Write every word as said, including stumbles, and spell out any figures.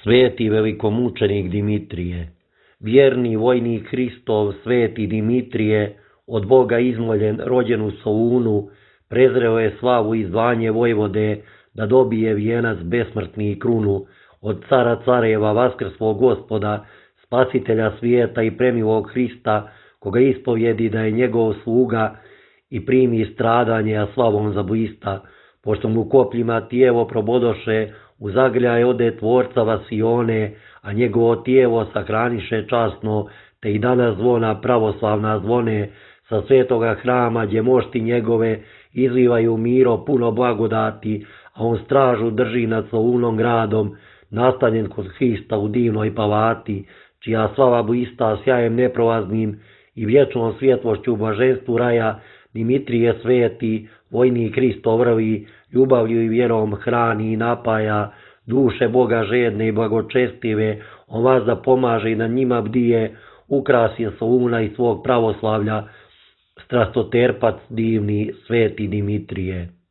Sveti velikomučenik Dimitrije, vjerni vojnik Hristov, sveti Dimitrije, od Boga izmoljen, rođen u Solunu, prezreo je slavu i zvanje vojvode, da dobije vijenac besmrtni i krunu, od cara careva, vaskrslog Gospoda, spasitelja svijeta i premilog Hrista, koga ispovjedi da je njegov sluga i primi stradanje, a slavom zablista, pošto mu kopljima tijelo probodoše, u zagrljaj ode tvorca Vasione, a njegovo tijelo sahraniše časno, te i danas zvona pravoslavna zvone, sa svetoga hrama gdje mošti njegove izlivaju miro puno blagodati, a on stražu drži nad Solunom gradom, nastanjen kod Hrista u divnoj palati, čija slava blista sjajem neprolaznim i vječnom svjetlošću u blaženstvu raja. Dimitrije sveti, vojnik Hristov vrli, ljubavlju i vjerom hrani i napaja, duše Boga žedne i blagočestive, on vas da pomaže i na njima bdije, ukrasi Soluna i svog pravoslavlja, strastoterpac divni, sveti Dimitrije.